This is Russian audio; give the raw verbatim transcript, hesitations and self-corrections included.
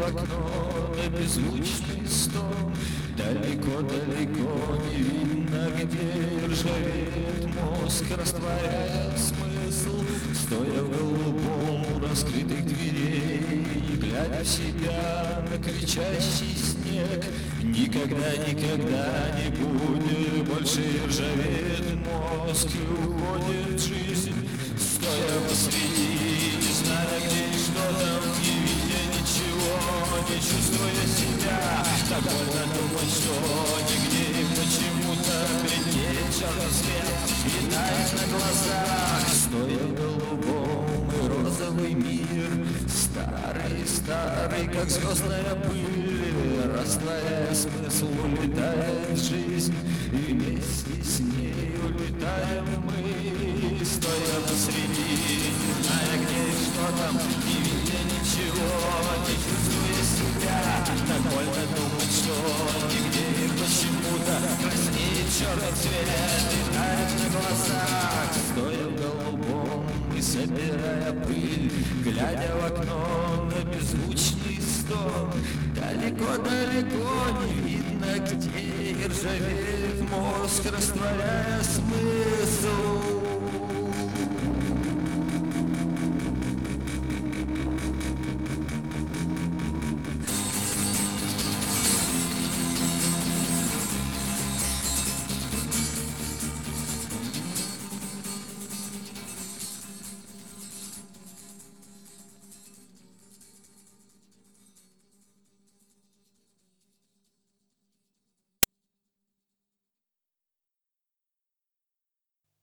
окно на беззвучный стон. Далеко-далеко не видно, где ржавеет мозг, растворяя смысл, стоя в голубом раскрытых дверей, глядя в себя на кричащий снег. Никогда, никогда не будет больше ржаветь мозг, и уходит жизнь, стоя посреди, не зная, где и что там, не видя ничего, не чувствуя себя. Так больно думать, что нигде и почему-то глядеть черный свет и тает на глазах, стоя в голубом и розовый мир, старый, старый, как звездная пыль, растворяя смысл, улетает жизнь, и вместе с ней улетаем мы, стоя посреди, не зная, где и что там, не видя ничего, не чувствуя себя. Так больно думать, что нигде и почему-то краснеет черный цвет и тает на глазах, стоя в голубом и собирая пыль, глядя в окно на беззвучный стон. Далеко-далеко не видно, где и ржавеет мозг, растворяя смысл,